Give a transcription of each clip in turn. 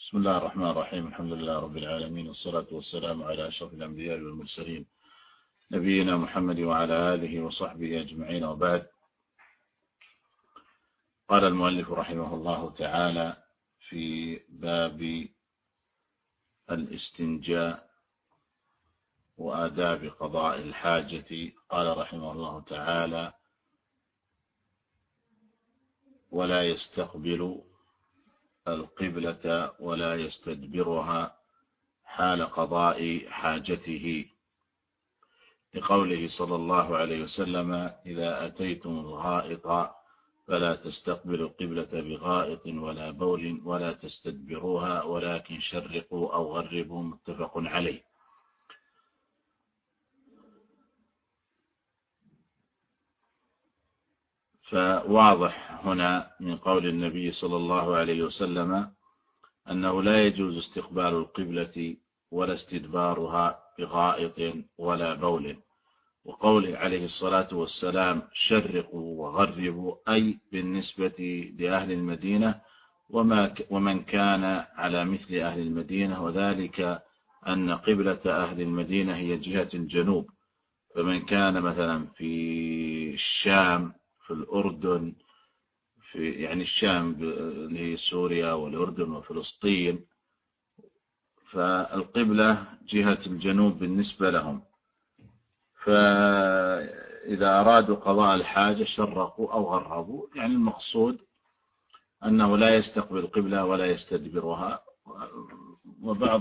بسم الله الرحمن الرحيم. الحمد لله رب العالمين، والصلاة والسلام على أشرف الأنبياء والمرسلين نبينا محمد وعلى آله وصحبه أجمعين، وبعد. قال المؤلف رحمه الله تعالى في باب الاستنجاء وآداب قضاء الحاجة، قال رحمه الله تعالى: ولا يستقبل القبلة ولا يستدبرها حال قضاء حاجته، لقوله صلى الله عليه وسلم: إذا أتيتم الغائط فلا تستقبلوا القبلة بغائط ولا بول ولا تستدبروها ولكن شرقوا أو غربوا، متفق عليه. فواضح هنا من قول النبي صلى الله عليه وسلم أنه لا يجوز استقبال القبلة ولا استدبارها بغائط ولا بول، وقوله عليه الصلاة والسلام: شرقوا وغربوا، أي بالنسبة لأهل المدينة ومن كان على مثل أهل المدينة، وذلك أن قبلة أهل المدينة هي جهة الجنوب، فمن كان مثلا في الشام، في الأردن، يعني الشام اللي هي سوريا والأردن وفلسطين، فالقبلة جهة الجنوب بالنسبة لهم، فإذا أرادوا قضاء الحاجة شرقوا أو غربوا، يعني المقصود أنه لا يستقبل القبلة ولا يستدبرها. وبعض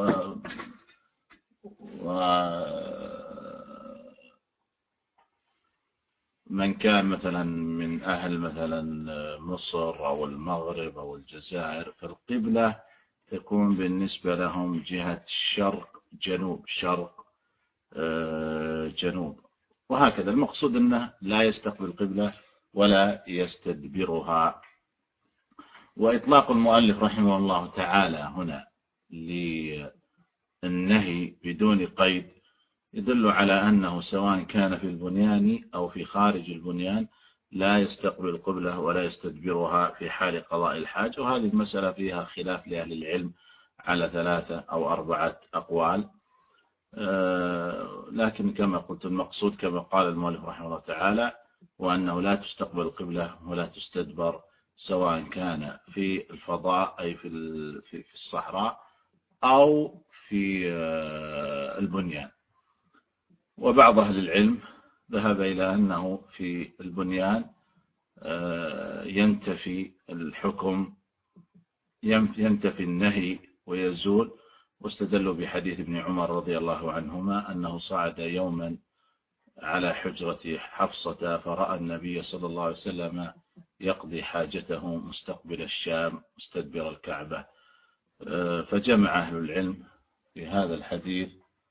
من كان مثلا من أهل مثلا مصر أو المغرب أو الجزائر، فالقبلة تكون بالنسبة لهم جهة الشرق جنوب، شرق جنوب، وهكذا. المقصود أنه لا يستقبل القبلة ولا يستدبرها. وإطلاق المؤلف رحمه الله تعالى هنا للنهي بدون قيد يدل على أنه سواء كان في البنيان أو في خارج البنيان لا يستقبل القبلة ولا يستدبرها في حال قضاء الحاجة. وهذه المسألة فيها خلاف لأهل العلم على 3 أو 4 أقوال، لكن كما قلت المقصود كما قال المؤلف رحمه الله تعالى: وأنه لا تستقبل القبلة ولا تستدبر، سواء كان في الفضاء أي في الصحراء أو في البنيان. وبعض أهل العلم ذهب إلى أنه في البنيان ينتفي الحكم، ينتفي النهي ويزول، واستدلوا بحديث ابن عمر رضي الله عنهما أنه صعد يوما على حجرة حفصة فرأى النبي صلى الله عليه وسلم يقضي حاجته مستقبل الشام مستدبر الكعبة. فجمع أهل العلم في هذا الحديث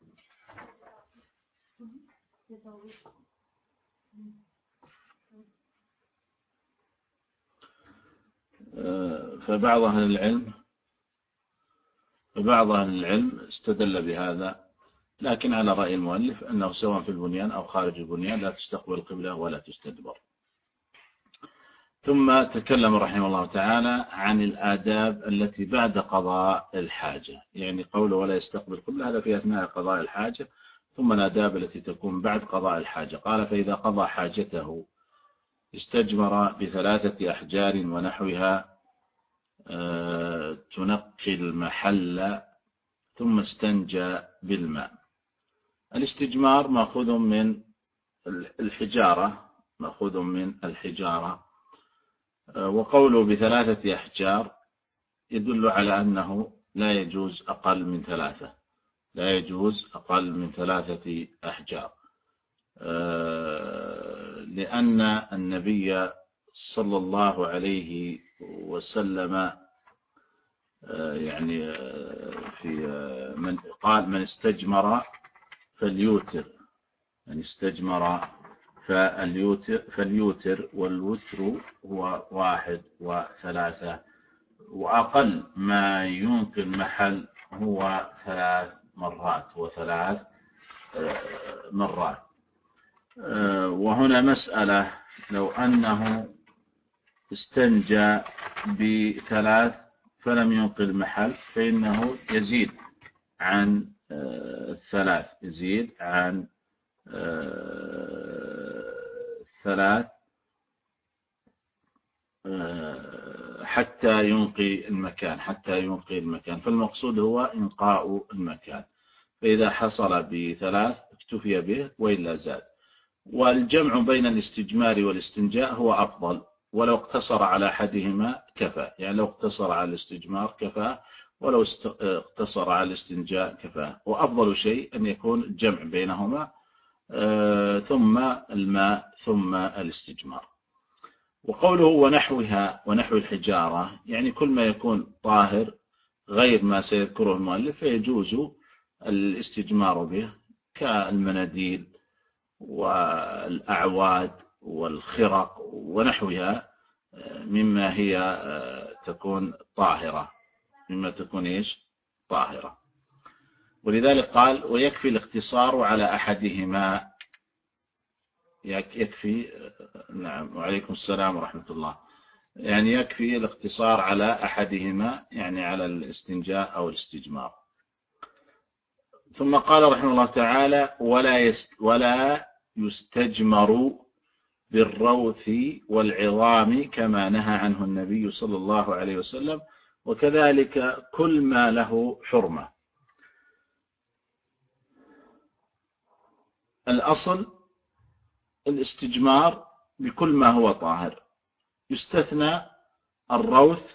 فبعض أهل العلم استدل بهذا، لكن على رأي المؤلف أنه سواء في البنيان أو خارج البنيان لا تستقبل القبلة ولا تستدبر. ثم تكلم رحمه الله تعالى عن الآداب التي بعد قضاء الحاجة، يعني قوله ولا يستقبل القبلة هذا في أثناء قضاء الحاجة، ثم الآداب التي تكون بعد قضاء الحاجة. قال: فإذا قضى حاجته استجمر ب3 أحجار ونحوها تنقي المحل ثم استنجى بالماء. الاستجمار مأخوذ من الحجارة، وقوله ب3 أحجار يدل على أنه لا يجوز أقل من 3 أحجار، لأن النبي صلى الله عليه وسلم يعني في من قال: من استجمر فليوتر، والوتر هو 1 و3، وأقل ما ينقي المحل هو 3 مرات. وهنا مسألة: لو أنه استنجى ب3 فلم ينقل المحل فإنه يزيد عن 3، يزيد عن 3 حتى ينقي المكان، فالمقصود هو إنقاء المكان. فإذا حصل ب3 اكتفي به وإلا زاد. والجمع بين الاستجمار والاستنجاء هو أفضل، ولو اقتصر على أحدهما كفى، يعني لو اقتصر على الاستجمار كفى، ولو اقتصر على الاستنجاء كفى. وأفضل شيء أن يكون الجمع بينهما ثم الماء ثم الاستجمار. وقوله ونحوها ونحو الحجارة، يعني كل ما يكون طاهر غير ما سيذكره المؤلف فيجوز الاستجمار به، كالمناديل والأعواد والخرق ونحوها مما هي تكون طاهرة، مما تكون إيش طاهرة. ولذلك قال ويكفي الاقتصار على أحدهما، يكفي. نعم، وعليكم السلام ورحمة الله. يعني يكفي الاقتصار على أحدهما، يعني على الاستنجاء أو الاستجمار. ثم قال رحمه الله تعالى ولا يستجمر بالروث والعظام كما نهى عنه النبي صلى الله عليه وسلم، وكذلك كل ما له حرمة. الأصل الاستجمار بكل ما هو طاهر، يستثنى الروث،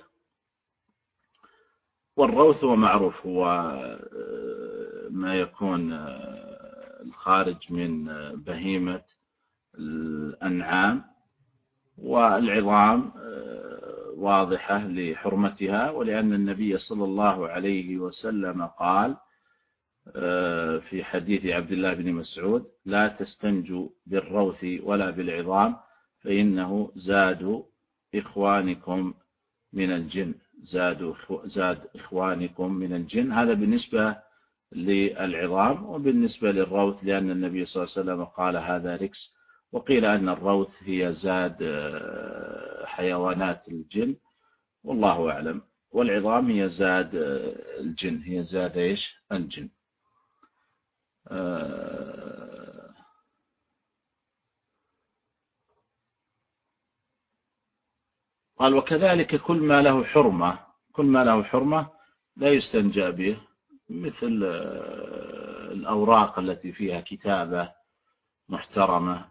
والروث هو معروف، هو ما يكون الخارج من بهيمة الأنعام، والعظام واضحة لحرمتها، ولأن النبي صلى الله عليه وسلم قال في حديث عبد الله بن مسعود لا تستنجوا بالروث ولا بالعظام فإنه زاد إخوانكم من الجن، زاد إخوانكم من الجن. هذا بالنسبة للعظام، وبالنسبة للروث لأن النبي صلى الله عليه وسلم قال هذا ركس، وقيل أن الروث هي زاد حيوانات الجن والله أعلم، والعظام هي زاد الجن، هي زاد إيش الجن. قال وكذلك كل ما له حرمة، كل ما له حرمة لا يستنجى به، مثل الأوراق التي فيها كتابة محترمة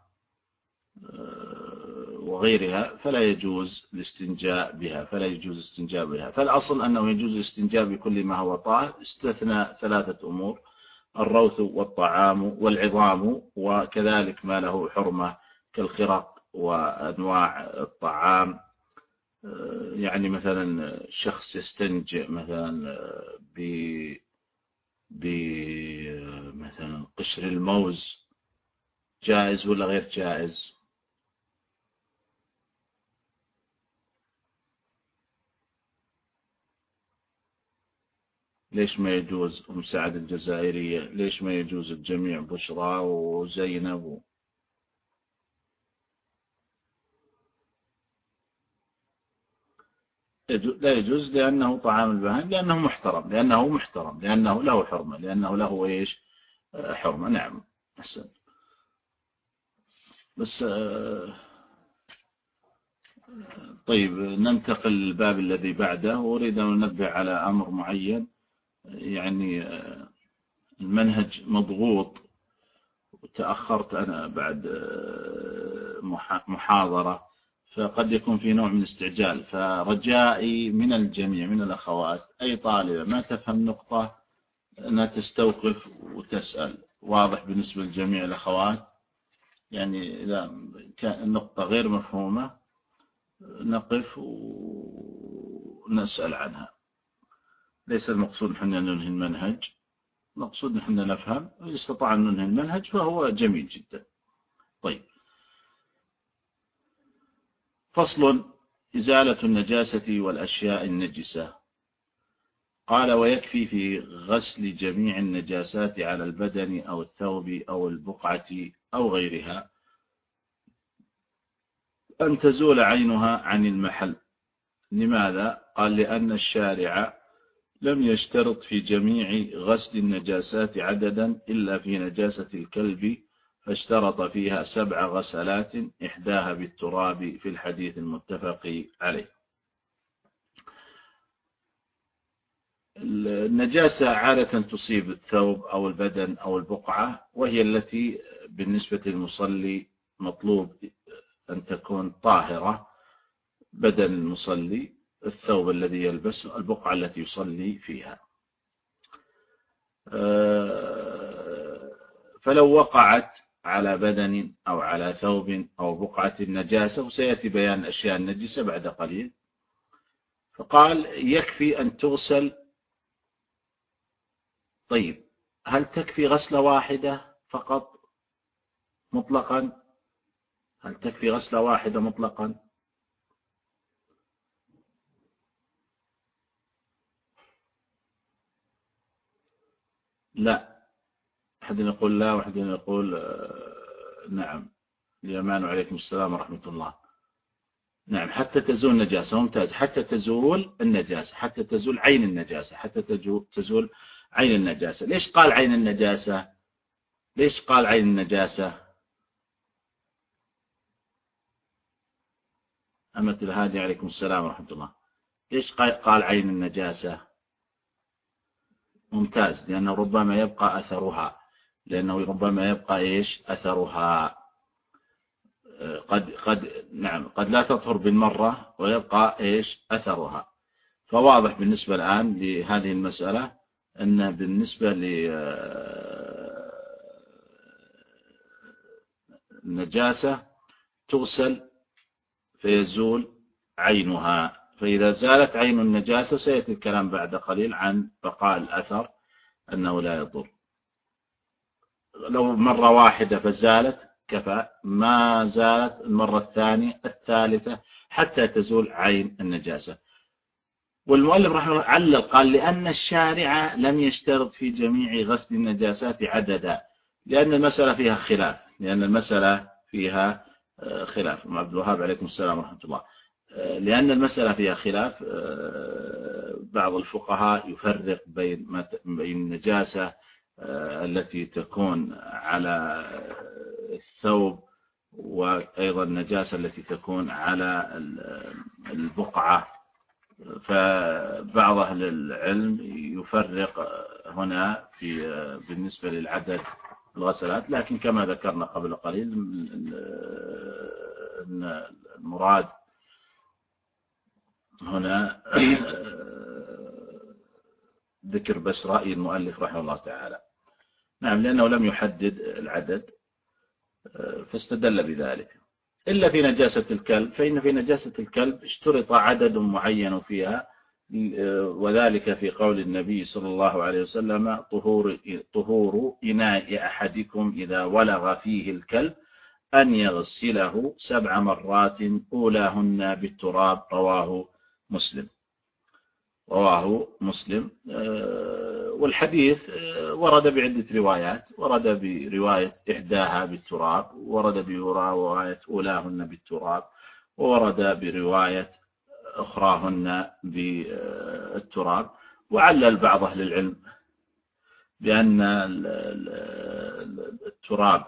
وغيرها فلا يجوز الاستنجاء بها، فالأصل أنه يجوز الاستنجاء بكل ما هو طاهر، استثنى 3 أمور: الروث والطعام والعظام، وكذلك ما له حرمة كالخرق وأنواع الطعام. يعني مثلا شخص يستنجئ مثلا مثلا قشر الموز، جائز ولا غير جائز؟ ليش ما يجوز؟ أم سعد الجزائرية، ليش ما يجوز الجميع؟ بشرى وزينب لا يجوز لأنه طعام البهائم، لأنه محترم، لأنه له حرمة، لأنه له إيش حرمة. نعم أحسن. بس طيب ننتقل للباب الذي بعده، وأريد أن ننبه على أمر معين. يعني المنهج مضغوط، وتأخرت أنا بعد محاضرة، فقد يكون في نوع من الاستعجال، فرجائي من الجميع من الأخوات أي طالبة ما تفهم نقطة أنها تستوقف وتسأل. واضح بالنسبة لجميع الأخوات؟ يعني إذا كان النقطة غير مفهومة نقف ونسأل عنها. ليس المقصود نحن ننهي المنهج، المقصود نحن نفهم، وإذا استطاع أن ننهي المنهج فهو جميل جدا. طيب، فصل: إزالة النجاسة والأشياء النجسة. قال ويكفي في غسل جميع النجاسات على البدن أو الثوب أو البقعة أو غيرها أن تزول عينها عن المحل، لماذا؟ قال لأن الشارع لم يشترط في جميع غسل النجاسات عددا إلا في نجاسة الكلب، فاشترط فيها 7 غسلات إحداها بالتراب في الحديث المتفق عليه. النجاسة عادة تصيب الثوب أو البدن أو البقعة، وهي التي بالنسبة للمصلي مطلوب أن تكون طاهرة، بدن المصلي، الثوب الذي يلبسه، البقعة التي يصلي فيها. فلو وقعت على بدن أو على ثوب أو بقعة النجاسة، وسيأتي بيان الأشياء النجسة بعد قليل، فقال يكفي أن تغسل. طيب، هل تكفي غسلة واحدة فقط مطلقا؟ هل تكفي غسلة واحدة مطلقا؟ لا، أحد يقول لا، وأحد يقول نعم. اليمان وعليكم السلام ورحمة الله. نعم، حتى تزول النجاسة. ممتاز، حتى تزول النجاسة، حتى تزول عين النجاسة، حتى تزول عين النجاسة. ليش قال عين النجاسة؟ ليش قال عين النجاسة؟ أمة الهادي عليكم السلام ورحمة الله. ليش قال عين النجاسة؟ ممتاز، لأنه ربما يبقى أثرها، لأنه ربما يبقى إيش أثرها. نعم، قد لا تطهر بالمرة ويبقى إيش أثرها. فواضح بالنسبة الآن لهذه المسألة أن بالنسبة للنجاسة تغسل فيزول عينها، فإذا زالت عين النجاسة سيأتي الكلام بعد قليل عن بقاء الأثر أنه لا يضر. لو مرة واحدة فزالت كفى، ما زالت المرة الثانية الثالثة حتى تزول عين النجاسة. والمؤلف رحمه الله علل قال لأن الشارع لم يشترط في جميع غسل النجاسات عددا، لأن المسألة فيها خلاف، لأن المسألة فيها خلاف. عبد الوهاب عليكم السلام ورحمة الله. لأن المسألة فيها خلاف، بعض الفقهاء يفرق بين النجاسة التي تكون على الثوب، وأيضا النجاسة التي تكون على البقعة. فبعض أهل العلم يفرق هنا بالنسبة للعدد الغسلات، لكن كما ذكرنا قبل قليل المراد هنا ذكر بس رأي المؤلف رحمه الله تعالى. نعم، لأنه لم يحدد العدد فاستدل بذلك. إلا في نجاسة الكلب، فإن في نجاسة الكلب اشترط عدد معين فيها، وذلك في قول النبي صلى الله عليه وسلم طهور إناء أحدكم إذا ولغ فيه الكلب أن يغسله 7 مرات أولاهن بالتراب. رواه مسلم. والحديث ورد بعدة روايات، ورد برواية إحداها بالتراب، ورد برواية أولاهن بالتراب، وورد برواية أخراهن بالتراب. وعلل بعض أهل العلم بأن التراب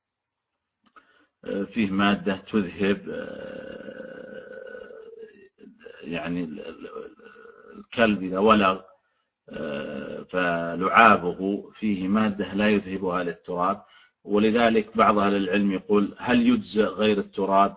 فيه مادة تذهب، يعني الكلب إذا ولغ فلعابه فيه مادة لا يذهبها للتراب، ولذلك بعض أهل العلم يقول هل يجزئ غير التراب؟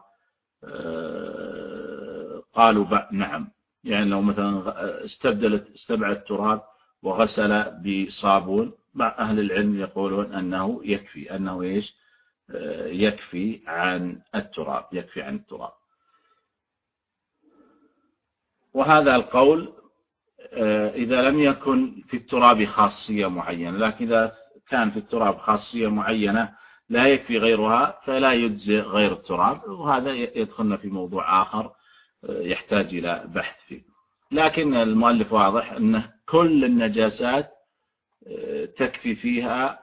قالوا نعم، يعني لو مثلا استبعد التراب وغسل بصابون، بعض أهل العلم يقولون أنه يكفي، أنه إيش يكفي عن التراب، يكفي عن التراب. وهذا القول إذا لم يكن في التراب خاصية معينة، لكن إذا كان في التراب خاصية معينة لا يكفي غيرها فلا يجزئ غير التراب، وهذا يدخلنا في موضوع آخر يحتاج إلى بحث فيه. لكن المؤلف واضح أن كل النجاسات تكفي فيها،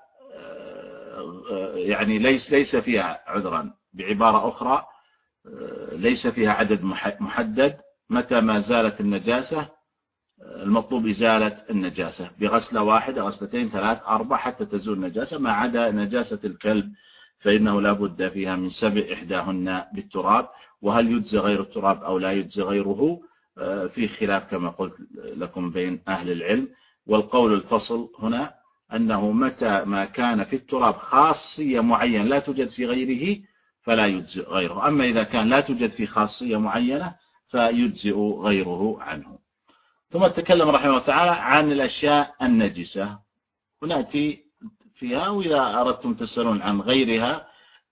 يعني ليس فيها عذرا، بعبارة أخرى ليس فيها عدد محدد متى ما زالت النجاسة المطلوب إزالة النجاسة بغسلة واحدة، غسلتين، ثلاث، أربع، حتى تزول النجاسة، ما عدا نجاسة الكلب فإنه لا بد فيها من سبع إحداهن بالتراب. وهل يجزي غير التراب أو لا يجزي غيره في خلاف كما قلت لكم بين أهل العلم. والقول الفصل هنا أنه متى ما كان في التراب خاصية معينة لا توجد في غيره فلا يجزئ غيره، أما إذا كان لا توجد في خاصية معينة فيجزئ غيره عنه. ثم تكلم رحمه الله تعالى عن الأشياء النجسة ونأتي فيها، وإذا أردتم تسألون عن غيرها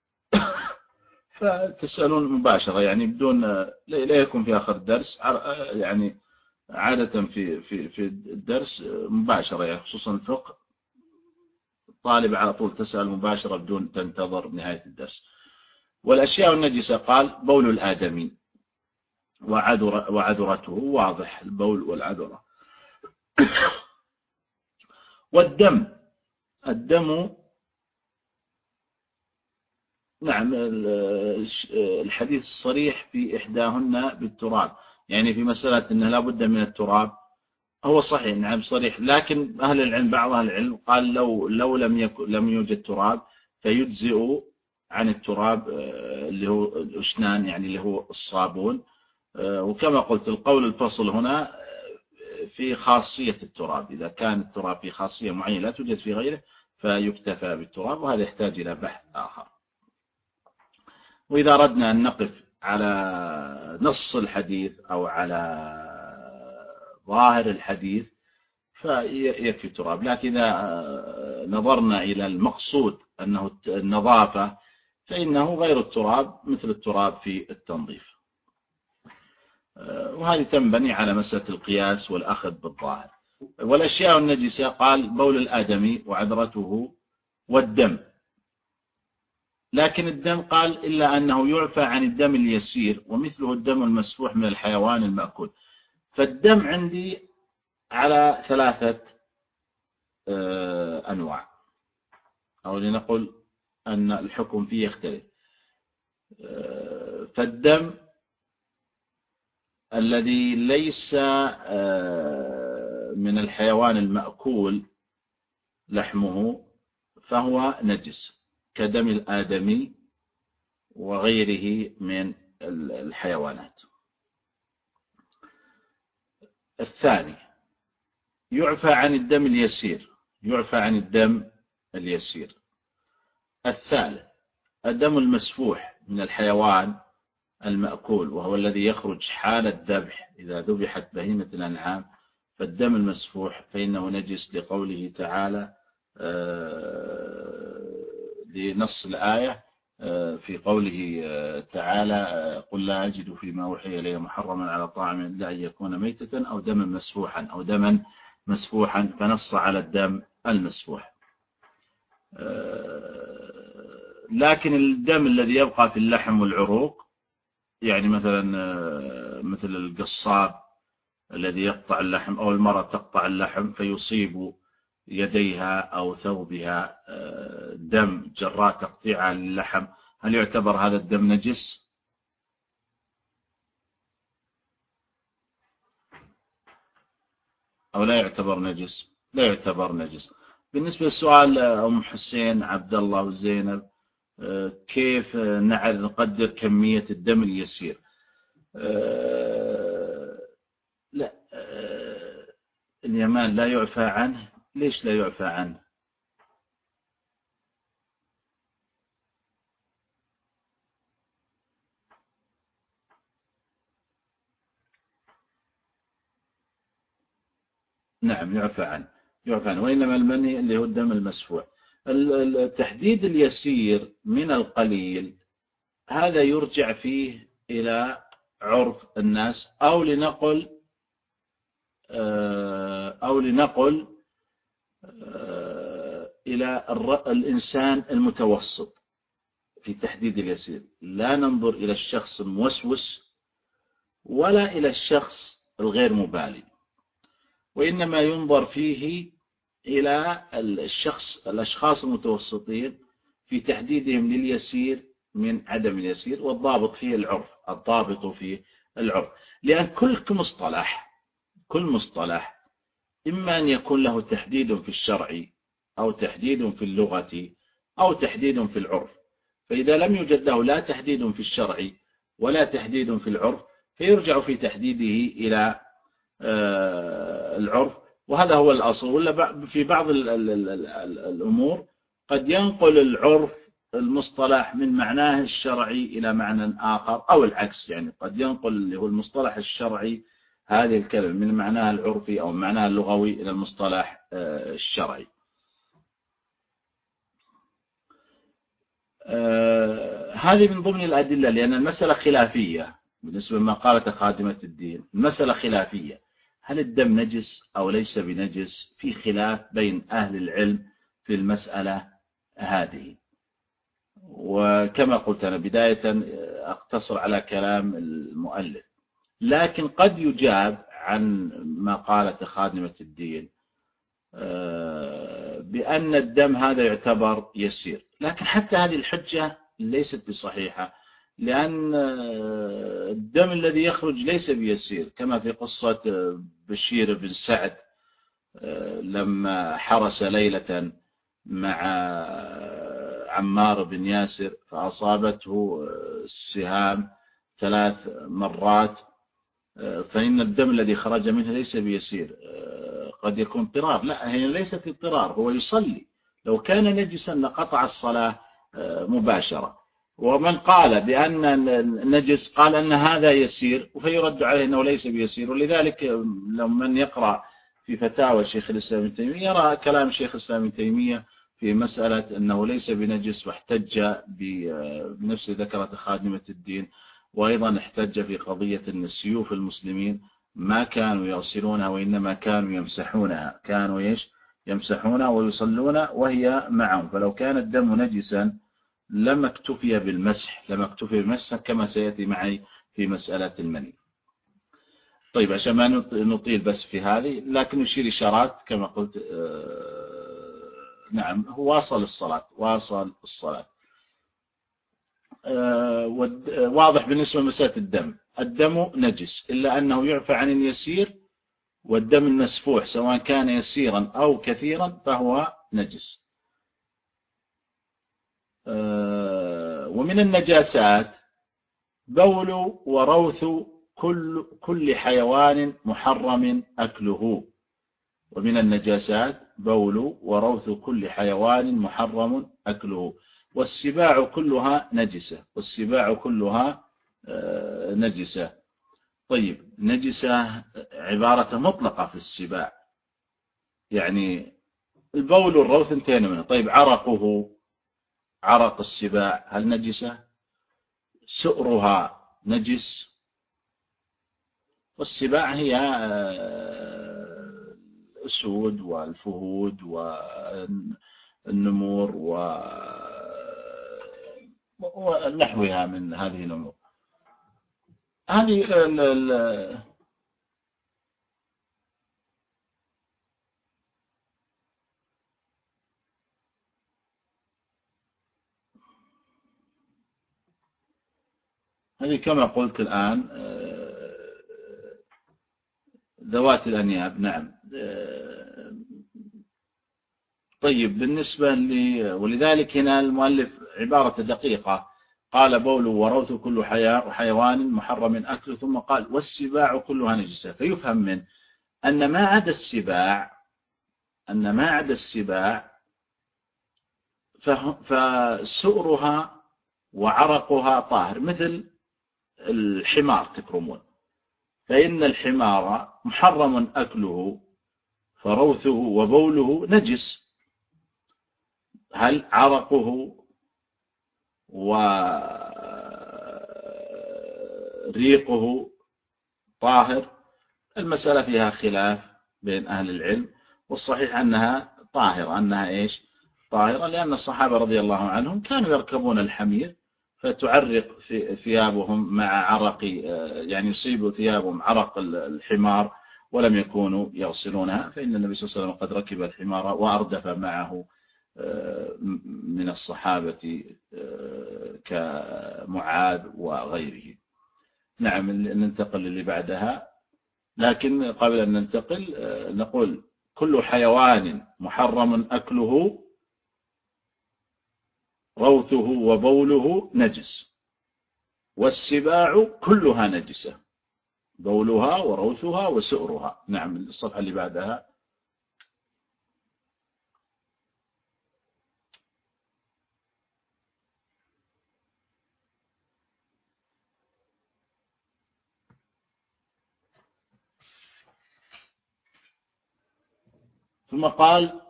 فتسألون مباشرة، يعني بدون لا يكون في آخر الدرس، يعني عادة في الدرس مباشرة، يعني خصوصا الفقه الطالب على طول تسأل مباشرة بدون تنتظر نهاية الدرس. والأشياء النجسة قال بول الآدمي وعذرته، واضح البول والعذرة. والدم، الدم نعم الحديث الصريح في إحداهن بالتراب، يعني في مسألة أنه لا بد من التراب هو صحيح نعم صريح، لكن أهل العلم بعض أهل العلم قال لو لم يوجد تراب فيجزئ عن التراب اللي هو الأسنان، يعني اللي هو الصابون. وكما قلت القول الفصل هنا في خاصية التراب، إذا كان التراب في خاصية معينة لا توجد في غيره فيكتفى بالتراب، وهذا يحتاج إلى بحث آخر. وإذا أردنا أن نقف على نص الحديث أو على ظاهر الحديث فيكفي التراب، لكن إذا نظرنا إلى المقصود أنه النظافة فإنه غير التراب مثل التراب في التنظيف. وهذه تنبني على مسألة القياس والأخذ بالظاهر. والأشياء النجسة قال بول الآدمي وعذرته والدم، لكن الدم قال إلا أنه يعفى عن الدم اليسير ومثله الدم المسفوح من الحيوان المأكول. فالدم عندي على ثلاثة أنواع، أو لنقل أن الحكم فيه يختلف. فالدم الذي ليس من الحيوان المأكول لحمه فهو نجس كدم الآدمي وغيره من الحيوانات. الثاني يعفى عن الدم اليسير، يعفى عن الدم اليسير. الثالث الدم المسفوح من الحيوان المأكول، وهو الذي يخرج حال الذبح إذا ذبحت بهيمة الأنعام، فالدم المسفوح فإنه نجس لقوله تعالى لنص الآية في قوله تعالى قل لا أجد فيما أوحي إلي محرما على طاعم إلا أن يكون ميتة أو دما مسفوحا أو دما مسفوحا، فنص على الدم المسفوح. لكن الدم الذي يبقى في اللحم والعروق، يعني مثلا مثل القصاب الذي يقطع اللحم أو المرأة تقطع اللحم فيصيب يديها أو ثوبها دم جراء تقطيعها للحم، هل يعتبر هذا الدم نجس؟ أو لا يعتبر نجس؟ لا يعتبر نجس. بالنسبة للسؤال أم حسين عبد الله وزينب كيف نقدر كمية الدم اليسير؟ لا اليمان لا يعفى عنه. ليش لا يعفى عنه؟ نعم يعفى عنه، يعفى عنه، وإنما المنهي اللي هو الدم المسفوح. التحديد اليسير من القليل هذا يرجع فيه إلى عرف الناس، أو لنقل إلى الإنسان المتوسط في تحديد اليسير. لا ننظر إلى الشخص الموسوس ولا إلى الشخص الغير مبالي، وإنما ينظر فيه إلى الأشخاص المتوسطين في تحديدهم لليسير من عدم اليسير، والضابط فيه العرف، الضابط فيه العرف، لأن كل مصطلح إما أن يكون له تحديد في الشرع أو تحديد في اللغة أو تحديد في العرف. فإذا لم يوجد له لا تحديد في الشرع ولا تحديد في العرف فيرجع في تحديده إلى العرف، وهذا هو الأصل. ولا في بعض الأمور قد ينقل العرف المصطلح من معناه الشرعي إلى معنى آخر، أو العكس، يعني قد ينقل اللي هو المصطلح الشرعي هذه الكلمة من معناها العرفي أو معناها اللغوي إلى المصطلح الشرعي. هذه من ضمن الأدلة، لأن المسألة خلافية بالنسبة لما قالت خادمة الدين. المسألة خلافية، هل الدم نجس أو ليس بنجس؟ في خلاف بين أهل العلم في المسألة هذه. وكما قلت أنا بداية أقتصر على كلام المؤلف، لكن قد يجاب عن ما قالت خادمة الدين بأن الدم هذا يعتبر يسير، لكن حتى هذه الحجة ليست بصحيحة، لأن الدم الذي يخرج ليس بيسير، كما في قصة بشير بن سعد لما حرس ليلة مع عمار بن ياسر فأصابته السهام 3 مرات، فإن الدم الذي خرج منه ليس بيسير. قد يكون اضطرار، لا، هي ليست اضطرار، هو يصلي، لو كان نجسا لقطع الصلاة مباشرة. ومن قال بأن النجس قال أن هذا يسير، فيرد عليه أنه ليس بيسير. ولذلك لمن يقرأ في فتاوى شيخ الإسلام ابن تيمية يرى كلام شيخ الإسلام ابن تيمية في مسألة أنه ليس بنجس، واحتج بنفس ذكرة خادمة الدين، وأيضا احتج في قضية أن السيوف المسلمين ما كانوا يغسلونها وإنما كانوا يمسحونها، كانوا يمسحونها ويصلون وهي معهم، فلو كان الدم نجسا لما اكتفي بالمسح كما سيأتي معي في مسألة المني. طيب عشان ما نطيل بس في هذه، لكن نشير إشارات كما قلت. نعم، هو واصل الصلاة. واضح بالنسبة لمسألة الدم نجس، إلا أنه يعفى عن اليسير، والدم المسفوح سواء كان يسيرا أو كثيرا فهو نجس. ومن النجاسات بول وروث كل حيوان محرم أكله. ومن النجاسات بول وروث كل حيوان محرم أكله. والسباع كلها نجسة. طيب، نجسة عبارة مطلقة في السباع، يعني البول والروث انتهينا منه. طيب، عرق السباع هل نجسة؟ سؤرها نجس. والسباع هي الأسود والفهود والنمور ونحوها من هذه الأمور. هذه كما قلت الآن ذوات الأنياب. نعم. طيب، بالنسبة ولذلك هنا المؤلف عبارة دقيقة، قال بول وروث كل حيوان محرم أكله، ثم قال والسباع كلها نجسة. فيفهم من أن ما عدا السباع فسؤرها وعرقها طاهر، مثل الحمار تكرمون، فإن الحمار محرم أكله فروثه وبوله نجس. هل عرقه وريقه طاهر؟ المسألة فيها خلاف بين أهل العلم، والصحيح أنها طاهرة. طاهرة، لأن الصحابة رضي الله عنهم كانوا يركبون الحمير فتعرق ثيابهم مع عرق، يعني يصيب ثيابهم عرق الحمار ولم يكونوا يغسلونها، فإن النبي صلى الله عليه وسلم قد ركب الحمار وأردف معه من الصحابة كمعاذ وغيره. نعم ننتقل اللي بعدها، لكن قبل أن ننتقل نقول كل حيوان محرم أكله روثه وبوله نجس، والسباع كلها نجسة، بولها وروثها وسؤرها. نعم الصفحة اللي بعدها. ثم قال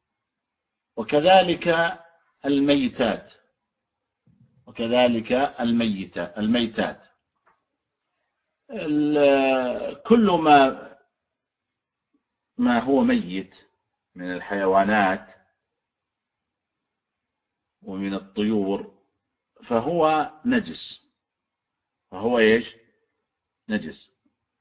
وكذلك الميتات، وكذلك الميتات كل ما هو ميت من الحيوانات ومن الطيور فهو نجس، فهو ايش؟ نجس.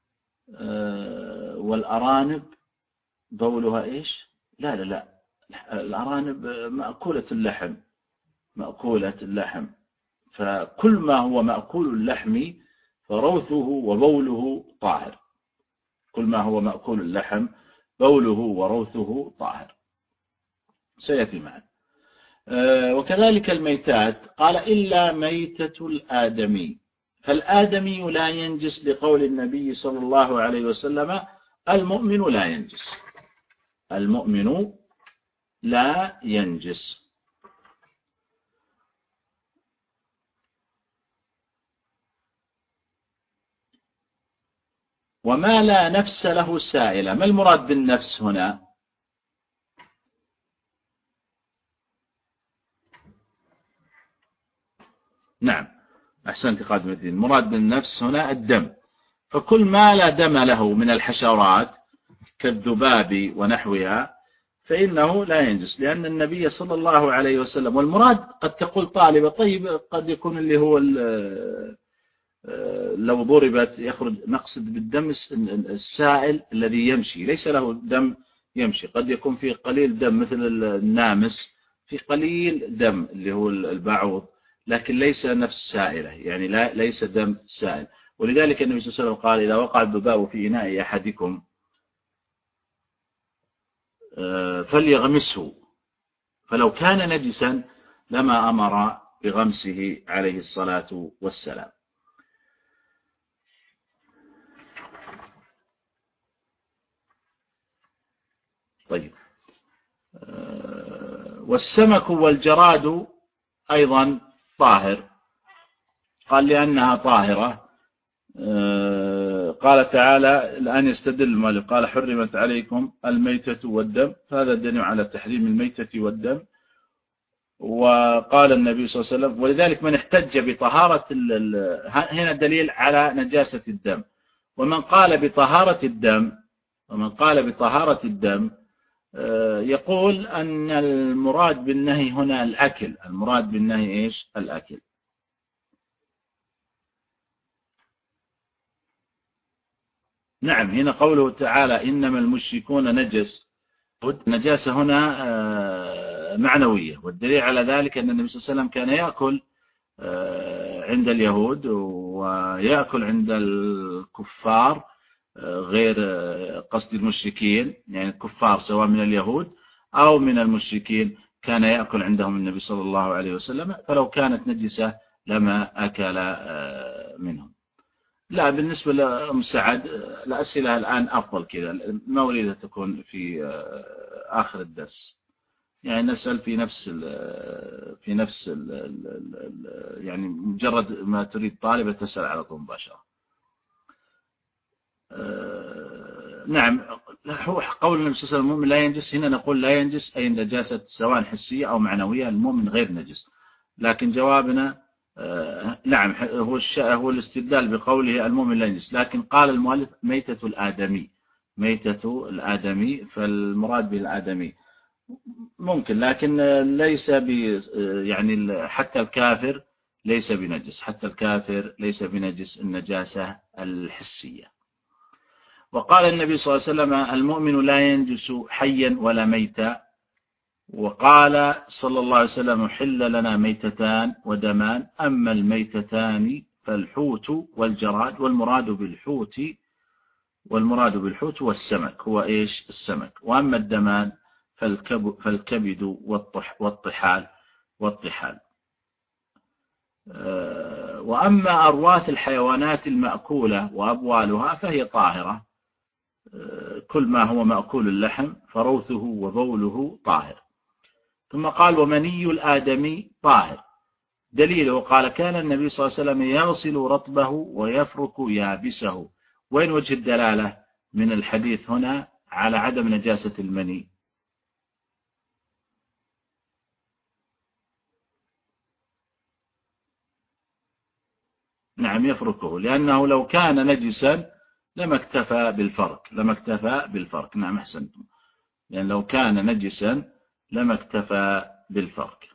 والأرانب بولها ايش؟ لا لا لا، الأرانب مأكولة اللحم، مأكولة اللحم، فكل ما هو مأكول اللحم فروثه وبوله طاهر، كل ما هو مأكول اللحم بوله وروثه طاهر، سيأتي معنا. وكذلك الميتات قال إلا ميتة الآدمي، فالآدمي لا ينجس لقول النبي صلى الله عليه وسلم المؤمن لا ينجس، المؤمن لا ينجس. وما لا نفس له سائلة، ما المراد بالنفس هنا؟ نعم أحسنت قادم الدين، المراد بالنفس هنا الدم، فكل ما لا دم له من الحشرات كالذباب ونحوها فإنه لا ينجس، لأن النبي صلى الله عليه وسلم، والمراد قد تقول طالبة طيب قد يكون اللي هو لو ضربت يخرج، نقصد بالدم السائل الذي يمشي، ليس له دم يمشي، قد يكون فيه قليل دم مثل النامس، في قليل دم اللي هو البعوض، لكن ليس نفس سائلة، يعني ليس دم سائل. ولذلك النبي صلى الله عليه وسلم قال إذا وقع الذباب في إناء أحدكم فليغمسه، فلو كان نجسا لما أمر بغمسه عليه الصلاة والسلام. طيب والسمك والجراد أيضا طاهر، قال لأنها طاهرة. قال تعالى الآن يستدل مالك قال حرمت عليكم الميتة والدم، هذا دليل على تحريم الميتة والدم. وقال النبي صلى الله عليه وسلم ولذلك من احتج بطهارة هنا دليل على نجاسة الدم. ومن قال بطهارة الدم يقول أن المراد بالنهي هنا الأكل، المراد بالنهي إيش؟ الأكل. نعم هنا قوله تعالى إنما المشركون نجس، النجاسة هنا معنوية، والدليل على ذلك أن النبي صلى الله عليه وسلم كان يأكل عند اليهود ويأكل عند الكفار، غير قصد المشركين، يعني الكفار سواء من اليهود أو من المشركين كان يأكل عندهم النبي صلى الله عليه وسلم، فلو كانت نجسة لما أكل منهم. لا بالنسبة لأم سعد الأسئلة الآن أفضل كذا، ما أريدها تكون في آخر الدرس، يعني نسأل في نفس يعني مجرد ما تريد طالبة تسأل على طول مباشرة. نعم هو قول النبي صلى الله عليه وسلم المؤمن لا ينجس، هنا نقول لا ينجس أي نجاسة سواء حسية أو معنوية، المؤمن غير نجس. لكن جوابنا نعم هو الاستدلال بقوله المؤمن لا ينجس، لكن قال المؤلف ميتة الآدمي، ميتة الآدمي، فالمراد بالآدمي ممكن، لكن ليس يعني حتى الكافر ليس بنجس، حتى الكافر ليس بنجس النجاسة الحسية. وقال النبي صلى الله عليه وسلم المؤمن لا ينجس حيا ولا ميتا، وقال صلى الله عليه وسلم حل لنا ميتتان ودمان، أما الميتتان فالحوت والجراد، والمراد بالحوت والسمك هو إيش؟ السمك. وأما الدمان فالكبد والطحال. وأما أرواث الحيوانات المأكولة وأبوالها فهي طاهرة، كل ما هو مأكول اللحم فروثه وبوله طاهر. ثم قال ومني الآدمي طاهر. دليله قال كان النبي صلى الله عليه وسلم يغسل رطبه ويفرك يابسه. وين وجه الدلالة من الحديث هنا على عدم نجاسة المني؟ نعم يفركه، لأنه لو كان نجسا لما اكتفى بالفرك. نعم أحسنتم، لأن لو كان نجسا لما اكتفى بالفرك.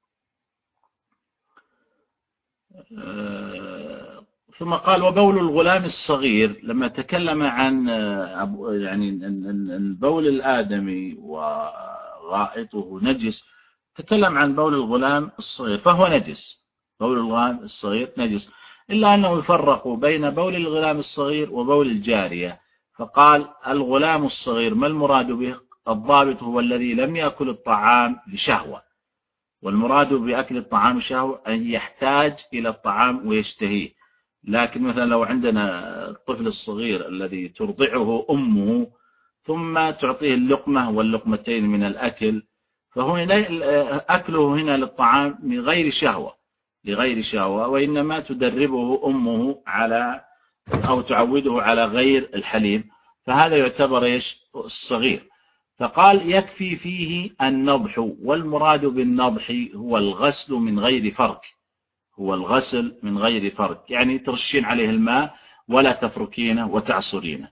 ثم قال وبول الغلام الصغير، لما تكلم عن يعني البول الآدمي وغائطه نجس، تكلم عن بول الغلام الصغير فهو نجس. بول الغلام الصغير نجس، إلا أنه يفرق بين بول الغلام الصغير وبول الجارية. فقال الغلام الصغير ما المراد به؟ الضابط هو الذي لم يأكل الطعام بشهوة، والمراد بأكل الطعام بشهوة أن يحتاج إلى الطعام ويشتهيه. لكن مثلا لو عندنا الطفل الصغير الذي ترضعه أمه ثم تعطيه اللقمة واللقمتين من الأكل، فهو أكله هنا للطعام من غير شهوة، وإنما تدربه أمه على أو تعوده على غير الحليب، فهذا يعتبر إيش؟ الصغير. فقال يكفي فيه النضح، والمراد بالنضح هو الغسل من غير فرك، يعني ترشين عليه الماء ولا تفركينه وتعصرينه.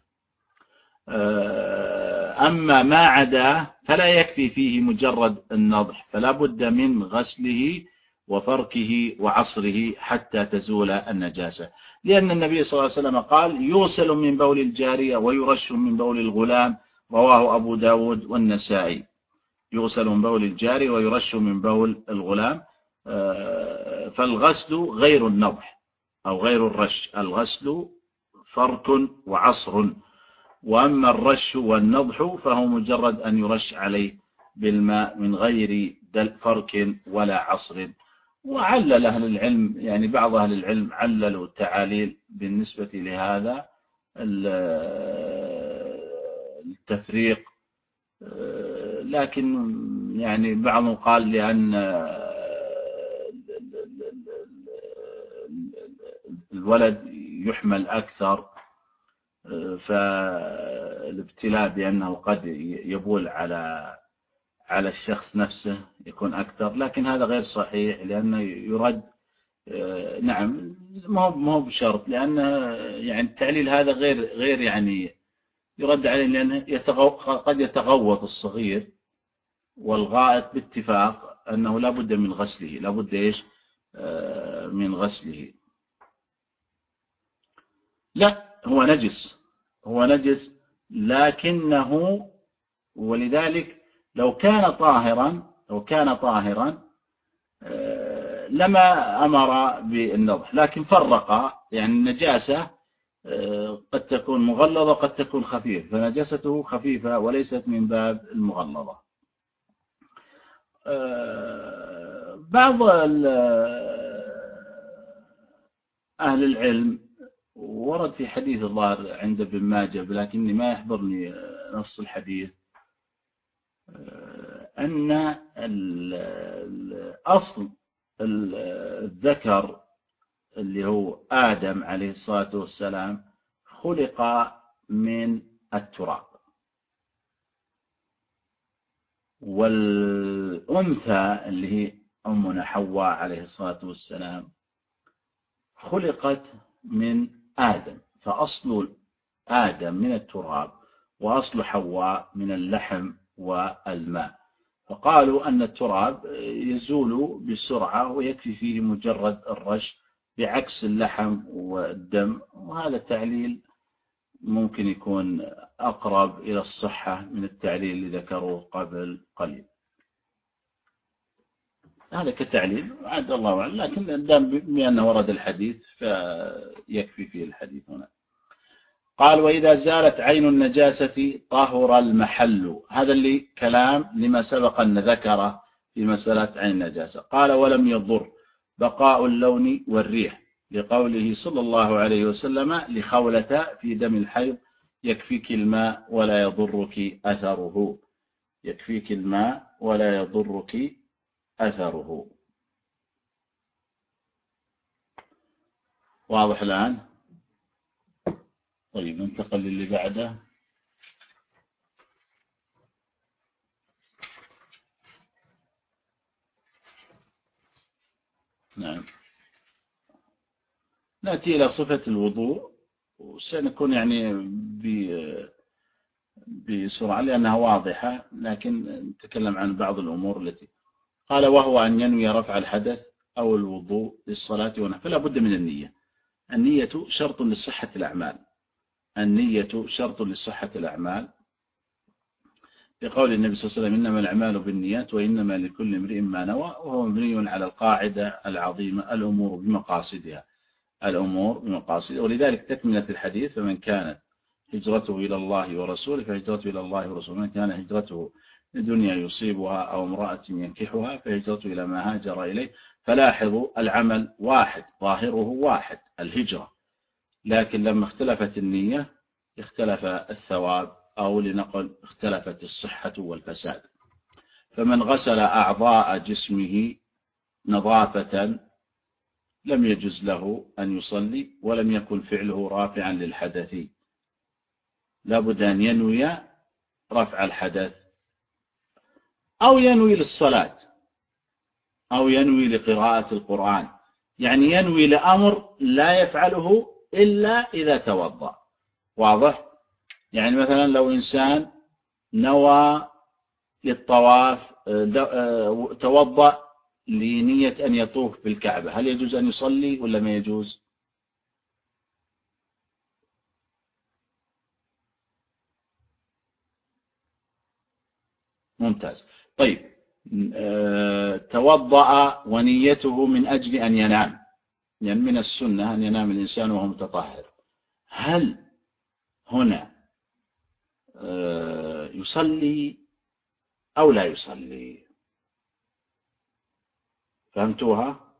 أما ما عداه فلا يكفي فيه مجرد النضح، فلا بد من غسله وفركه وعصره حتى تزول النجاسة، لأن النبي صلى الله عليه وسلم قال يغسل من بول الجارية ويرش من بول الغلام، رواه أبو داود والنسائي. يغسل من بول الجاري ويرش من بول الغلام. فالغسل غير النضح أو غير الرش، الغسل فرك وعصر، وأما الرش والنضح فهو مجرد أن يرش عليه بالماء من غير فرك ولا عصر. وعلل أهل العلم، يعني بعض أهل العلم عللوا التعاليل بالنسبة لهذا التفريق، لكن يعني بعضهم قال لأن الولد يحمل أكثر، فالابتلاء بأنه قد يبول على الشخص نفسه يكون أكثر، لكن هذا غير صحيح، لأنه يرد. نعم ما هو بشرط، لأن يعني التعليل هذا غير يعني يرد عليه، لأنه قد يتغوط الصغير والغائط باتفاق أنه لا بد من غسله، لا بد إيش؟ من غسله. لا هو نجس لكنه، ولذلك لو كان طاهرا لما أمر بالنضح، لكن فرق، يعني النجاسة قد تكون مغلظة قد تكون خفيفة، فنجاسته خفيفة وليست من باب المغلظة. بعض أهل العلم ورد في حديث الظاهر عند ابن ماجه، لكني ما يحضرني نص الحديث، أن أصل الذكر اللي هو آدم عليه الصلاة والسلام خلق من التراب، والأنثى اللي هي أمنا حواء عليه الصلاة والسلام خلقت من آدم، فأصل آدم من التراب وأصل حواء من اللحم والماء. فقالوا أن التراب يزول بسرعة ويكفي فيه مجرد الرش، بعكس اللحم والدم، وهذا التعليل ممكن يكون أقرب إلى الصحة من التعليل اللي ذكروه قبل قليل. هذا كتعليل عاد الله أعلم، لكن دام بأنه ورد الحديث فيكفي فيه الحديث هنا. قال وإذا زالت عين النجاسة طهر المحل. هذا اللي كلام لما سبق أن ذكره في مسألة عين النجاسة. قال ولم يضر بقاء اللون والريح لقوله صلى الله عليه وسلم لخولة في دم الحيض يكفيك الماء ولا يضرك أثره. يكفيك الماء ولا يضرك أثره. واضح الآن؟ طيب ننتقل للي بعده. نعم، نأتي إلى صفة الوضوء، وسنكون يعني بسرعة لأنها واضحة، لكن نتكلم عن بعض الأمور التي قال وهو أن ينوي رفع الحدث أو الوضوء للصلاة ونحو. فلا بد من النية. النية شرط لصحة الأعمال. النية شرط لصحة الأعمال لقول النبي صلى الله عليه وسلم إنما الأعمال بالنيات وإنما لكل امرئ ما نوى، وهو مبني على القاعدة العظيمة الأمور بمقاصدها. الأمور بمقاصدها. ولذلك تكملة الحديث فمن كانت هجرته إلى الله ورسوله فهجرته إلى الله ورسوله، من كان هجرته لدنيا يصيبها أو امرأة ينكحها فهجرته إلى ما هاجر إليه. فلاحظوا العمل واحد، ظاهره واحد الهجرة، لكن لما اختلفت النية اختلف الثواب، أو لنقل اختلفت الصحة والفساد. فمن غسل أعضاء جسمه نظافة لم يجز له أن يصلي ولم يكن فعله رافعا للحدث. لابد أن ينوي رفع الحدث أو ينوي للصلاة أو ينوي لقراءة القرآن، يعني ينوي لأمر لا يفعله إلا إذا توضأ. واضح؟ يعني مثلا لو إنسان نوى للطواف توضأ لنية أن يطوف بالكعبة، هل يجوز أن يصلي ولا ما يجوز؟ ممتاز. طيب توضأ ونيته من أجل أن ينام، يعني من السنة أن ينام الإنسان وهو متطهر، هل هنا يصلي أو لا يصلي؟ فهمتوها؟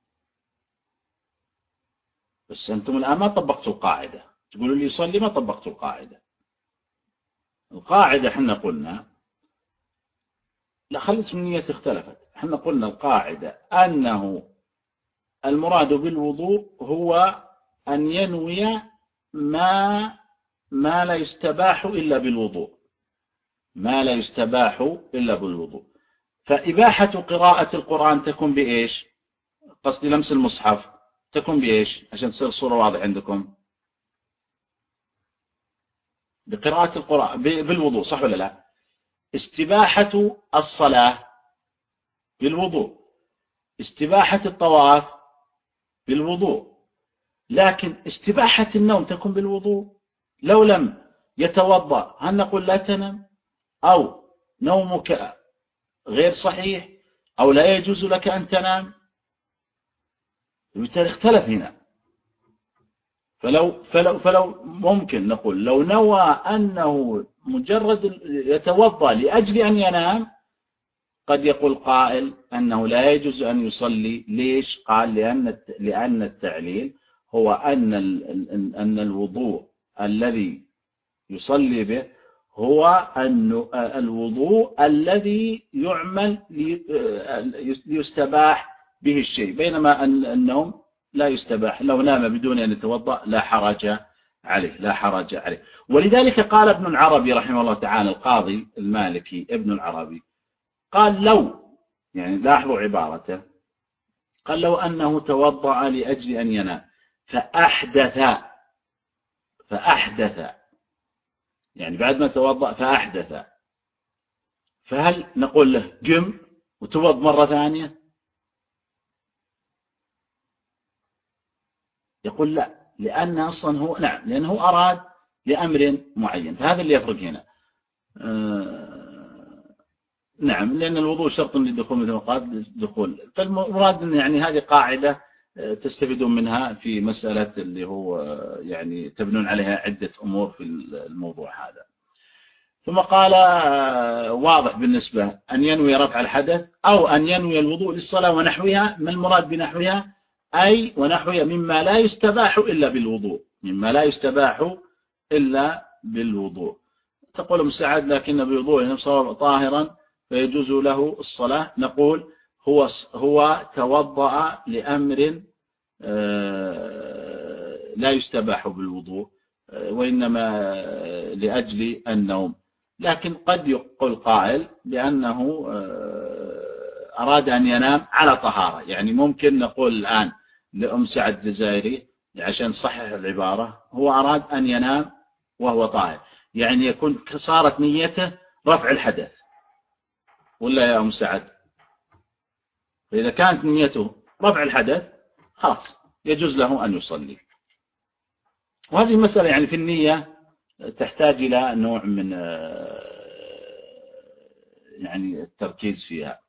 بس أنتم الآن ما طبقتوا القاعدة، تقولوا لي يصلي، ما طبقتوا القاعدة. القاعدة احنا قلنا لا، خلص من النية اختلفت. احنا قلنا القاعدة أنه المراد بالوضوء هو أن ينوي ما لا يستباح إلا بالوضوء، ما لا يستباح إلا بالوضوء. فإباحة قراءة القرآن تكون بإيش؟ قصدي لمس المصحف تكون بإيش عشان تصير الصورة واضحة عندكم؟ بقراءة القرآن بالوضوء، صح ولا لا؟ استباحة الصلاة بالوضوء، استباحة الطواف بالوضوء، لكن استباحة النوم تكون بالوضوء. لو لم يتوضأ هل نقول لا تنم، أو نومك غير صحيح، أو لا يجوز لك أن تنام؟ بالتالي اختلف هنا. فلو ممكن نقول لو نوى أنه مجرد يتوضأ لأجل أن ينام، قد يقول قائل أنه لا يجوز أن يصلي. ليش؟ قال لأن التعليل هو أن الوضوء الذي يصلي به هو أن الوضوء الذي يعمل ليستباح به الشيء، بينما النوم لا يستباح. لو نام بدون أن يتوضأ لا حرج عليه، لا حرج عليه. ولذلك قال ابن العربي رحمه الله تعالى، القاضي المالكي ابن العربي، قال لو، يعني لاحظوا عبارته، قال لو أنه توضأ لأجل أن ينام فأحدث، يعني بعد ما توضأ فأحدث، فهل نقول له قم وتوضأ مرة ثانية؟ يقول لا، لأن أصلا هو نعم، لأنه أراد لأمر معين. فهذا اللي يفرق هنا. نعم، لأن الوضوء شرط للدخول مثل ما قال دخول. فالمراد أن يعني هذه قاعدة تستفيدون منها في مسألة اللي هو يعني تبنون عليها عدة أمور في الموضوع هذا. ثم قال واضح بالنسبة أن ينوي رفع الحدث أو أن ينوي الوضوء للصلاة ونحوها. ما المراد بنحوها؟ أي ونحوها مما لا يستباح إلا بالوضوء، مما لا يستباح إلا بالوضوء. تقول مساعد لكن بوضوء نفسه طاهرا فيجوز له الصلاة. نقول هو توضأ لأمر لا يستباح بالوضوء، وإنما لأجل النوم. لكن قد يقول قائل بأنه أراد أن ينام على طهارة. يعني ممكن نقول الآن لأم سعد الجزائري عشان صحح العبارة، هو أراد أن ينام وهو طاهر، يعني يكون صارت نيته رفع الحدث، ولا يا أم سعد؟ فإذا كانت نيته رفع الحدث خلاص يجوز له أن يصلي. وهذه مسألة يعني في النية تحتاج إلى نوع من يعني التركيز فيها.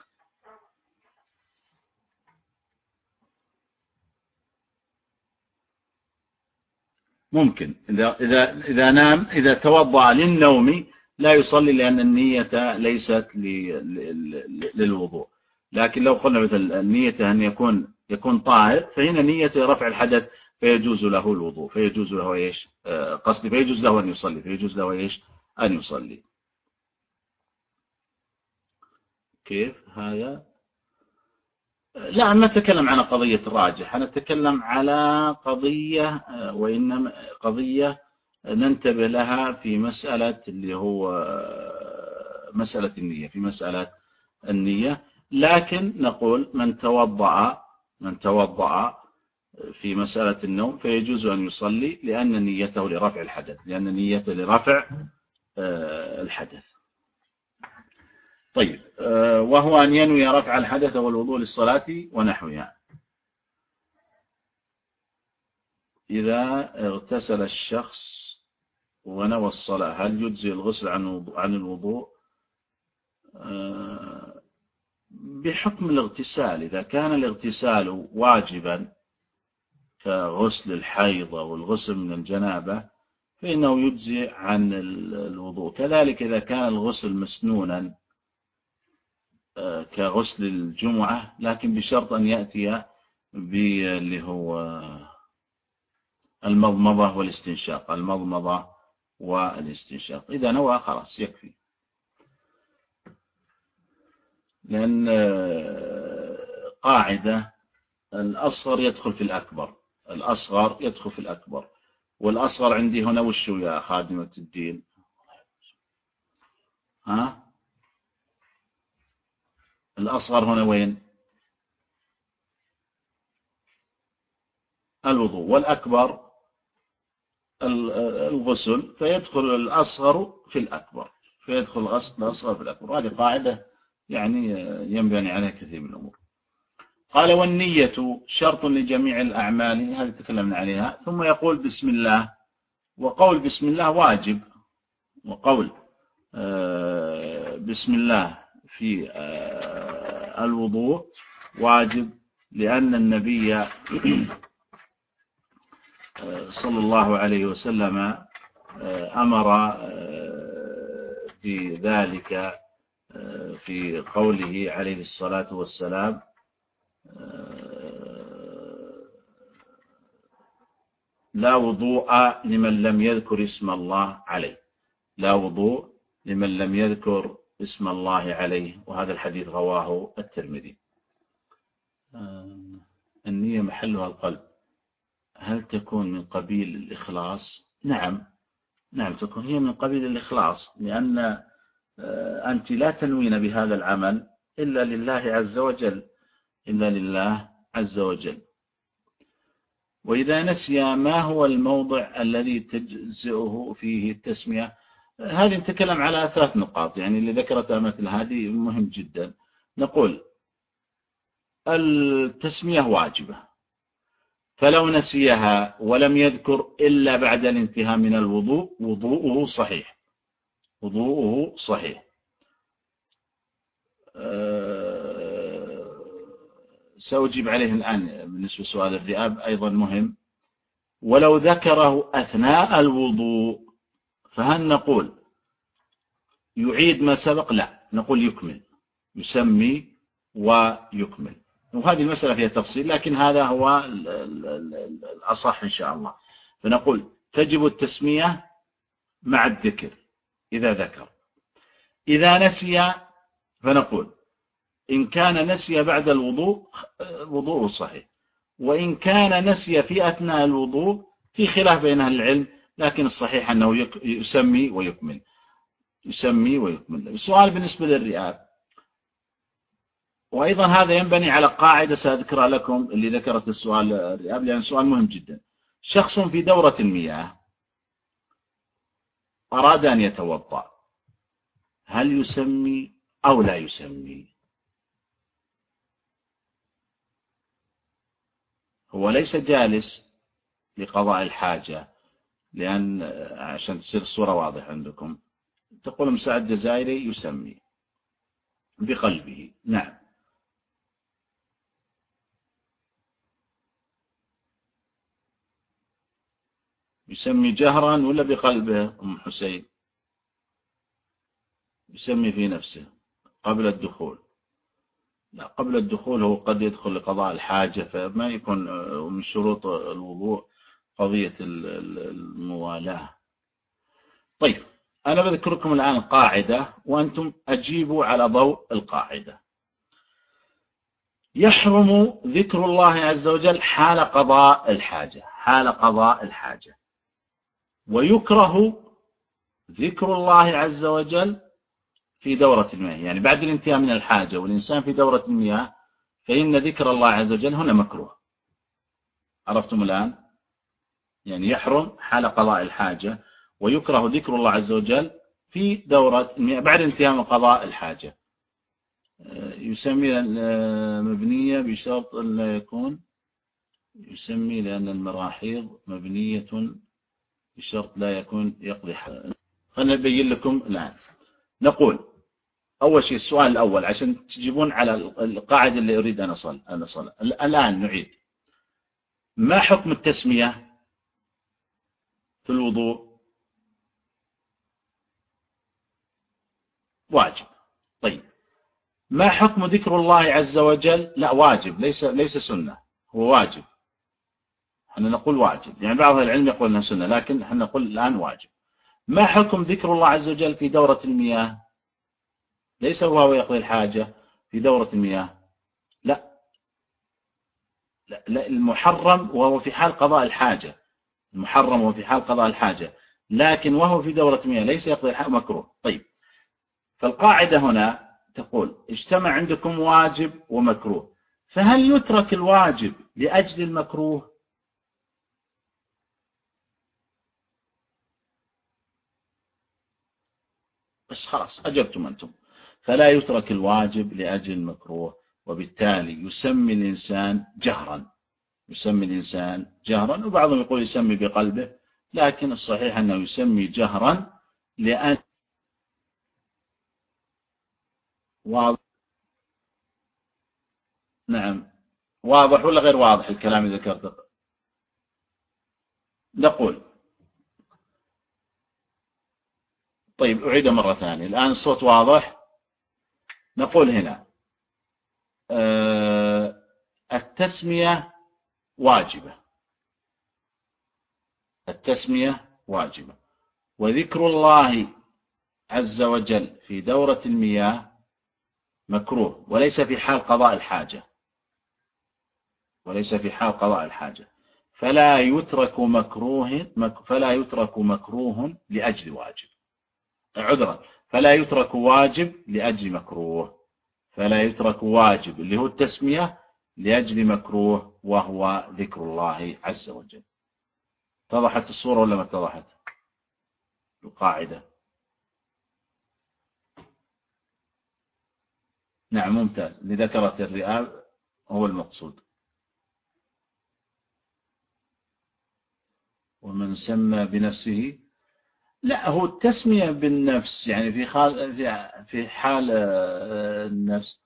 ممكن إذا نام، إذا توضأ للنوم لا يصلي لأن النية ليست للوضوء. لكن لو قلنا مثل النية أن يكون طاهر، فهنا نية رفع الحدث فيجوز له الوضوء، فيجوز له إيش قصدي فيجوز له أن يصلي، فيجوز له إيش أن يصلي. كيف هذا؟ لا، ما نتكلم عن قضية الراجح، نتكلم على قضية وإنما قضية ننتبه لها في مسألة اللي هو مسألة النية، في مسألة النية. لكن نقول من توضأ في مسألة النوم فيجوز أن يصلي لأن نيته لرفع الحدث، لأن نيته لرفع الحدث. طيب، وهو أن ينوي رفع الحدث والوضوء للصلاة ونحوها. إذا اغتسل الشخص ونوى الصلاة هل يجزي الغسل عن الوضوء؟ بحكم الاغتسال، إذا كان الاغتسال واجبا كغسل الحيض والغسل من الجنابة فإنه يجزي عن الوضوء. كذلك إذا كان الغسل مسنونا كغسل الجمعة، لكن بشرط أن يأتي باللي هو المضمضة والاستنشاق، المضمضة والاستنشاق. إذا نوى خلاص يكفي، لأن قاعدة الأصغر يدخل في الأكبر، الأصغر يدخل في الأكبر. والأصغر عندي هنا وشو يا خادمة الدين؟ الأصغر هنا وين؟ الوضوء. والأكبر الغسل، فيدخل الأصغر في الأكبر، فيدخل الأصغر في الأكبر. هذه قاعدة يعني ينبني عليها كثير من الأمور. قال والنية شرط لجميع الأعمال، هذه تكلمنا عليها. ثم يقول بسم الله، وقول بسم الله واجب، وقول بسم الله في الوضوء واجب، لأن النبي صلى الله عليه وسلم أمر بذلك في قوله عليه الصلاة والسلام لا وضوء لمن لم يذكر اسم الله عليه، لا وضوء لمن لم يذكر اسم الله عليه. وهذا الحديث رواه الترمذي. النية محلها القلب، هل تكون من قبيل الإخلاص؟ نعم تكون هي من قبيل الإخلاص، لأن أنت لا تنوين بهذا العمل إلا لله عز وجل، إلا لله عز وجل. وإذا نسي ما هو الموضع الذي تجزئه فيه التسمية؟ هذه نتكلم على 3 نقاط، يعني اللي ذكرتها مثل هذه مهم جدا. نقول التسمية واجبة، فلو نسيها ولم يذكر إلا بعد الانتهاء من الوضوء وضوءه صحيح، وضوءه صحيح. سأجيب عليه الآن. بالنسبة لسؤال الرئاب أيضا مهم. ولو ذكره أثناء الوضوء فهل نقول يعيد ما سبق؟ لا، نقول يكمل، يسمي ويكمل. وهذه المسألة فيها تفصيل، لكن هذا هو الأصح إن شاء الله. فنقول تجب التسمية مع الذكر إذا ذكر. إذا نسي فنقول إن كان نسي بعد الوضوء وضوءه صحيح، وإن كان نسي في أثناء الوضوء في خلاف بين أهل العلم، لكن الصحيح أنه يسمي ويكمل. يسمي ويكمل. السؤال بالنسبة للرئاب، وأيضا هذا ينبني على قاعدة سأذكرها لكم اللي ذكرت السؤال الرئاب، لأن سؤال مهم جدا. شخص في دورة المياه أراد أن يتوضأ، هل يسمي أو لا يسمي؟ هو ليس جالس لقضاء الحاجة، لأن عشان تصير الصورة واضحة عندكم، تقول مساعد جزائري يسمي بقلبه. نعم. يسمي جهرا ولا بقلبه أم حسين؟ يسمي في نفسه قبل الدخول. لا، قبل الدخول هو قد يدخل لقضاء الحاجة، فما يكون من شروط الوضوء قضية الموالاة. طيب، أنا بذكركم الآن القاعدة وأنتم أجيبوا على ضوء القاعدة. يحرم ذكر الله عز وجل حال قضاء الحاجة، حال قضاء الحاجة. ويكره ذكر الله عز وجل في دورة المياه، يعني بعد الانتهاء من الحاجة والإنسان في دورة المياه، فإن ذكر الله عز وجل هنا مكروه. عرفتم الآن؟ يعني يحرم حال قضاء الحاجة، ويكره ذكر الله عز وجل في دورة المياه بعد انتهاء من قضاء الحاجة. يسمي مبنية بشرط أن لا يكون، يسمي لأن المراحيض مبنية بشرط لا يكون يقضي حاجة. خلنا نبين لكم الآن. نقول أول شيء السؤال الأول عشان تجيبون على القاعدة اللي أريد أن أصل. الآن نعيد. ما حكم التسمية في الوضوء؟ واجب. طيب، ما حكم ذكر الله عز وجل؟ لا، واجب، ليس سنة، هو واجب. احنا نقول واجب، يعني بعض العلم يقول انها سنة، لكن احنا نقول الآن واجب. ما حكم ذكر الله عز وجل في دورة المياه؟ ليس هو يقضي الحاجة في دورة المياه، لا لا, لا، المحرم وهو في حال قضاء الحاجة. المحرم وهو في حال قضاء الحاجة، لكن وهو في دورة المياه ليس يقضي الحاجة، مكروه. طيب، فالقاعدة هنا تقول اجتمع عندكم واجب ومكروه، فهل يترك الواجب لأجل المكروه؟ بس خلاص أجبتم أنتم. فلا يترك الواجب لأجل المكروه، وبالتالي يسمي الإنسان جهرا. يسمي الإنسان جهرا، وبعضهم يقول يسمي بقلبه، لكن الصحيح أنه يسمي جهرا. لأن واضح. نعم، واضح ولا غير واضح الكلام اللي ذكرته؟ نقول طيب، أعيده مرة ثانية. الآن الصوت واضح. نقول هنا التسمية واجبة. التسمية واجبة، وذكر الله عز وجل في دورة المياه مكروه، وليس في حال قضاء الحاجة. وليس في حال قضاء الحاجة. فلا يترك مكروه لأجل واجب. عذرا، فلا يترك واجب لأجل مكروه. فلا يترك واجب اللي هو التسمية لأجل مكروه، وهو ذكر الله عز وجل. اتضحت الصورة ولا ما اتضحت القاعدة؟ نعم، ممتاز. لذكرت الرئاب هو المقصود. ومن سمى بنفسه لا، هو التسمية بالنفس يعني في حال النفس،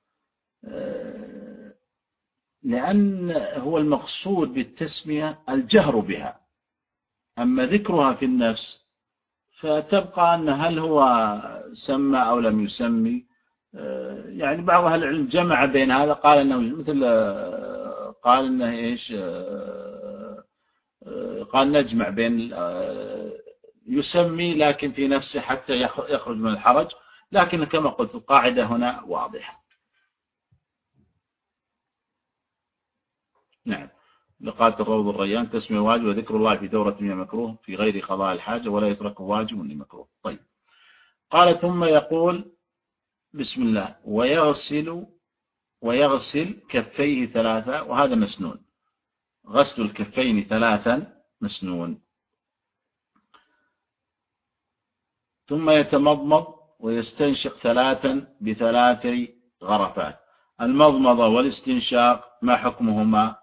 لأن هو المقصود بالتسمية الجهر بها، أما ذكرها في النفس فتبقى أن هل هو سمى أو لم يسمي. يعني بعض أهل العلم جمع بين هذا، قال أنه مثل قال أنه إيش، قال نجمع بين يسمي لكن في نفسه حتى يخرج من الحرج، لكن كما قلت القاعدة هنا واضحة. نعم. لقالت الروض الريان تسمية واجب وذكر الله في دورة من مكروه في غير قضاء الحاجة ولا يترك واجب لمكروه. طيب، قال ثم يقول بسم الله ويغسل كفيه ثلاثة، وهذا مسنون، غسل الكفين ثلاثا مسنون. ثم يتمضمض ويستنشق ثلاثا بثلاث غرفات. المضمضة والاستنشاق ما حكمهما؟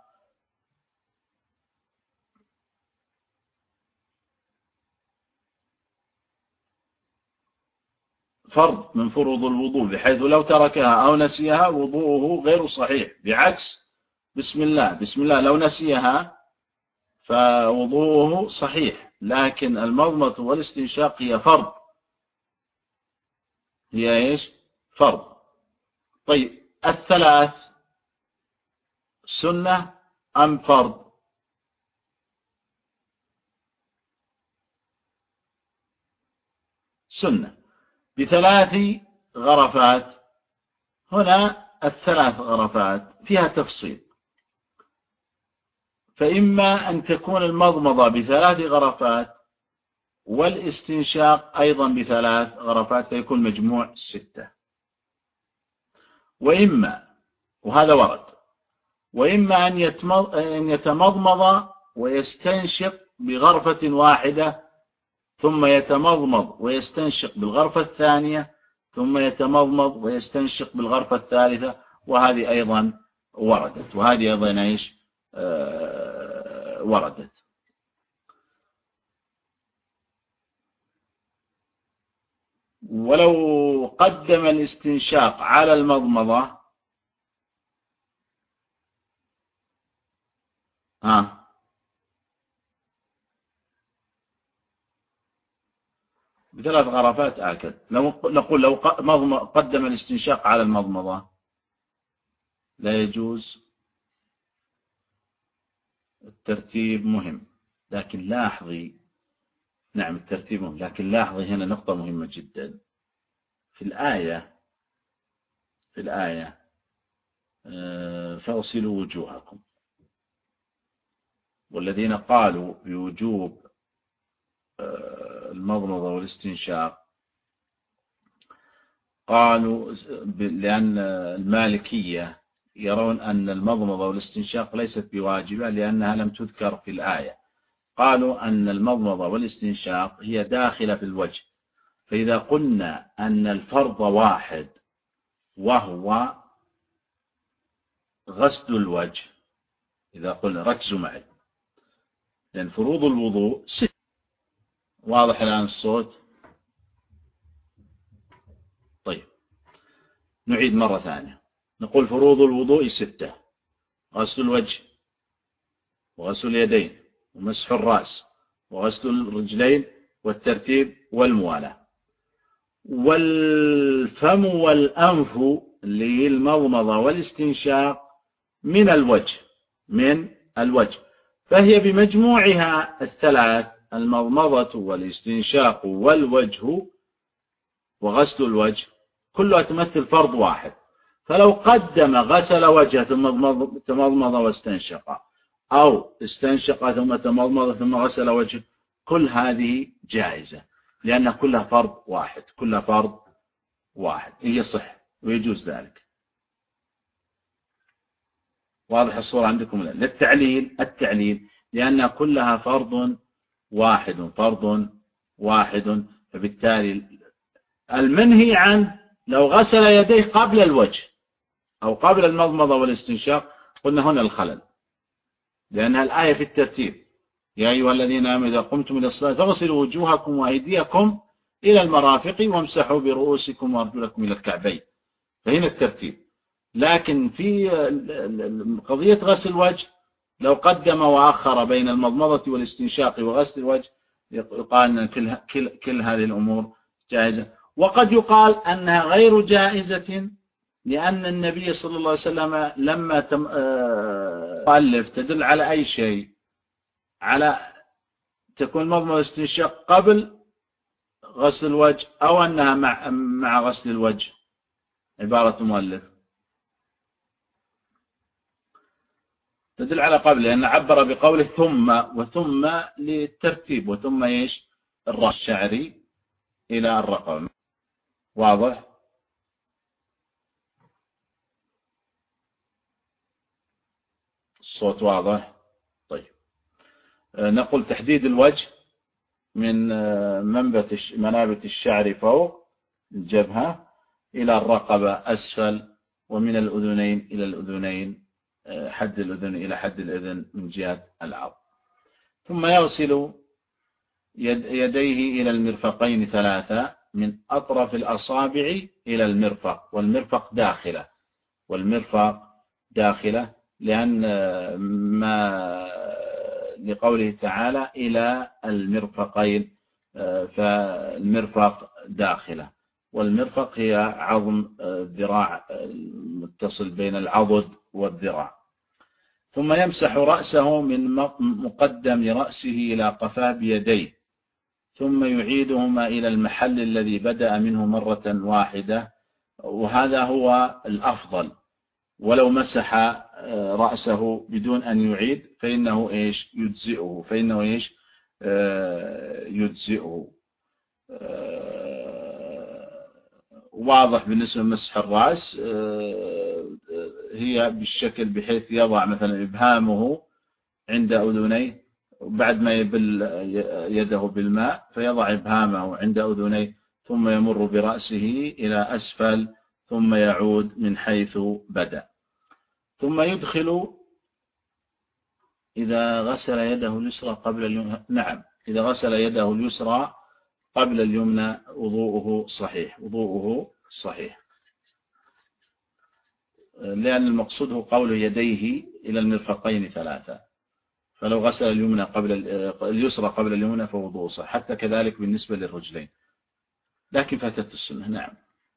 فرض من فروض الوضوء، بحيث لو تركها أو نسيها وضوءه غير صحيح، بعكس بسم الله. بسم الله لو نسيها فوضوءه صحيح، لكن المضمضة والاستنشاق هي فرض، هي إيش؟ فرض. طيب، الثلاث سنة أم فرض؟ سنة بثلاث غرفات. هنا الثلاث غرفات فيها تفصيل، فإما أن تكون المضمضة بثلاث غرفات والاستنشاق أيضا بثلاث غرفات فيكون مجموع 6، وإما، وهذا ورد، وإما أن يتمضمض ويستنشق بغرفة واحدة ثم يتمضمض ويستنشق بالغرفة الثانية ثم يتمضمض ويستنشق بالغرفة الثالثة، وهذه أيضا وردت، وهذه أيضا إيش وردت. ولو قدم الاستنشاق على المضمضة بثلاث غرفات آكد. نقول لو قدم الاستنشاق على المضمضة لا يجوز. الترتيب مهم، لكن لاحظي، نعم الترتيب مهم، لكن لاحظي هنا نقطة مهمة جدا في الآية فاغسلوا وجوهكم، والذين قالوا بوجوب المضمضة والاستنشاق قالوا لأن المالكية يرون أن المضمضة والاستنشاق ليست بواجبة لأنها لم تذكر في الآية. قالوا أن المضمضة والاستنشاق هي داخلة في الوجه، فإذا قلنا أن الفرض واحد وهو غسل الوجه، إذا قلنا ركزوا معي، لأن فروض الوضوء 6. واضح الآن الصوت؟ طيب، نعيد مرة ثانية. نقول فروض الوضوء 6: غسل الوجه وغسل اليدين ومسح الرأس وغسل الرجلين والترتيب والموالاة. والفم والأنف للمضمضة والاستنشاق من الوجه، فهي بمجموعها الثلاث، المضمضة والاستنشاق والوجه وغسل الوجه، كلها تمثل فرض واحد. فلو قدم غسل وجهه ثم تمضمض واستنشق، أو استنشق ثم تمضمض ثم غسل وجهه، كل هذه جائزة لأنها كلها فرض واحد، كلها فرض واحد، يصح ويجوز ذلك. واضح الصورة عندكم؟ التعليل لأنها كلها فرض واحد، فبالتالي المنهي عنه لو غسل يديه قبل الوجه أو قبل المضمضة والاستنشاق قلنا هنا الخلل، لأنها الآية في الترتيب، يا أيها الذين آمنوا إذا قمتم إلى الصلاة فاغسلوا وجوهكم وأيديكم إلى المرافق وامسحوا برؤوسكم وأرجلكم إلى الكعبين. فهنا الترتيب. لكن في قضية غسل الوجه لو قدم وأخر بين المضمضة والاستنشاق وغسل الوجه يقال أن كل هذه الأمور جائزة. وقد يقال أنها غير جائزة لأن النبي صلى الله عليه وسلم لما تؤلف تدل على أي شيء، على تكون المضمضة والاستنشاق قبل غسل الوجه أو أنها مع غسل الوجه. عبارة مؤلف تدل على قبل، لأن عبر بقوله ثم، وثم للترتيب، وثم إيش؟ الرأس الشعري إلى الرقبة. واضح؟ الصوت واضح؟ طيب، نقول تحديد الوجه من منابت الشعر فوق الجبهة إلى الرقبة أسفل، ومن الأذنين إلى الأذنين، حد الأذن إلى حد الأذن من جهة العظم. ثم يغسل يديه إلى المرفقين ثلاثة من أطرف الأصابع إلى المرفق، والمرفق داخلة، والمرفق داخلة لأن ما لقوله تعالى إلى المرفقين، فالمرفق داخلة، والمرفق هي عظم الذراع المتصل بين العضد والذراع. ثم يمسح رأسه من مقدم رأسه إلى قفاه بيديه، ثم يعيدهما إلى المحل الذي بدأ منه مرة واحدة، وهذا هو الأفضل. ولو مسح رأسه بدون أن يعيد فإنه إيش؟ يجزئه، فإنه إيش؟ يجزئه. واضح بالنسبة لمسح الرأس هي بالشكل بحيث يضع مثلا إبهامه عند أذنيه، وبعد ما يبل يده بالماء فيضع إبهامه عند أذنيه، ثم يمر برأسه إلى أسفل، ثم يعود من حيث بدأ. ثم يدخل إذا غسل يده اليسرى قبل اليمنى، نعم، إذا غسل يده اليسرى قبل اليمنى وضوءه صحيح، وضوءه صحيح، لأن المقصود هو قول يديه إلى المرفقين ثلاثة، فلو غسل اليمنى اليسرى قبل اليمنى فوضوءه صحيح، حتى كذلك بالنسبة للرجلين، لكن فاتت السنة. نعم.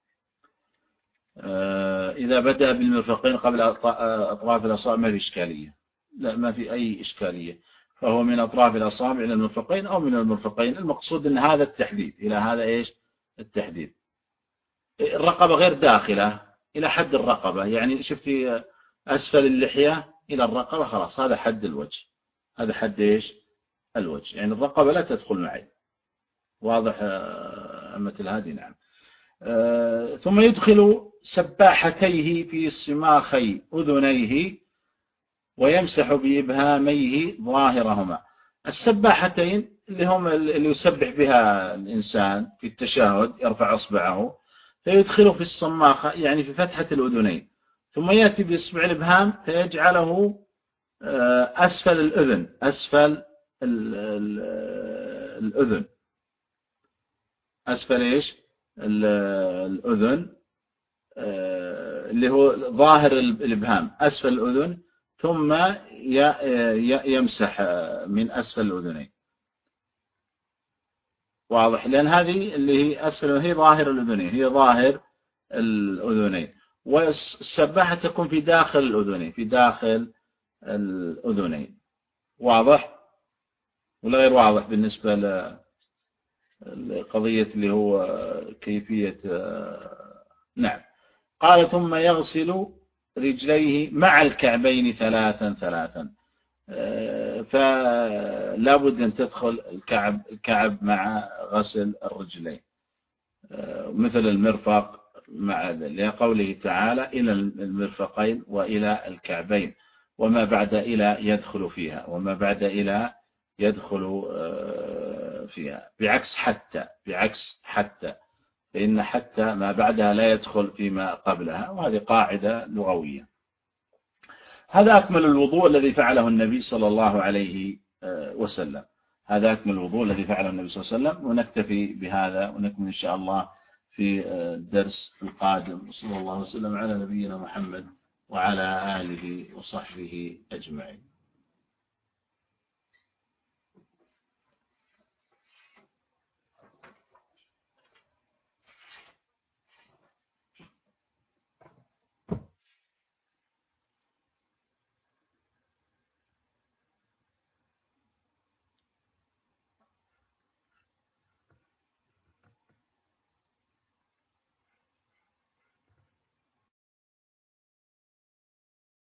إذا بدأ بالمرفقين قبل أطراف الأصابع ما في إشكالية، لا ما في أي إشكالية، فهو من أطراف الأصابع إلى المرفقين أو من المرفقين. المقصود أن هذا التحديد، إلى هذا إيش؟ التحديد. الرقبة غير داخلة إلى حد الرقبة، يعني شفتي أسفل اللحية إلى الرقبة، خلاص هذا حد الوجه، هذا حد إيش؟ الوجه، يعني الرقبة لا تدخل معي. واضح مثل هذه؟ نعم. ثم يدخل سباحتيه في صماخي أذنيه ويمسح بإبهاميه ظاهرهما. السباحتين اللي هم اللي يسبح بها الإنسان في التشهد، يرفع أصبعه فيدخله في الصماخة، يعني في فتحة الأذنين، ثم يأتي بإصبع الإبهام فيجعله أسفل الأذن، أسفل الأذن، أسفل إيش؟ الأذن، اللي هو ظاهر الإبهام أسفل الأذن، ثم يمسح من أسفل الأذنين. واضح؟ لأن هذه اللي هي أسفل هي ظاهر الأذنين، هي ظاهر الأذنين، والسباحة تكون في داخل الأذنين، في داخل الأذنين. واضح ولا غير واضح بالنسبة لقضية اللي هو كيفية؟ نعم. قال ثم يغسل رجليه مع الكعبين ثلاثا ثلاثا، فلا بد أن تدخل الكعب مع غسل الرجلين، مثل المرفق مع لقوله تعالى إلى المرفقين وإلى الكعبين، وما بعد إلى يدخل فيها، وما بعد إلى يدخل فيها، بعكس حتى، بعكس حتى، فإن حتى ما بعدها لا يدخل فيما قبلها، وهذه قاعدة لغوية. هذا أكمل الوضوء الذي فعله النبي صلى الله عليه وسلم. هذا أكمل الوضوء الذي فعله النبي صلى الله عليه وسلم، ونكتفي بهذا ونكمل إن شاء الله في الدرس القادم. صلى الله وسلم على نبينا محمد وعلى آله وصحبه أجمعين.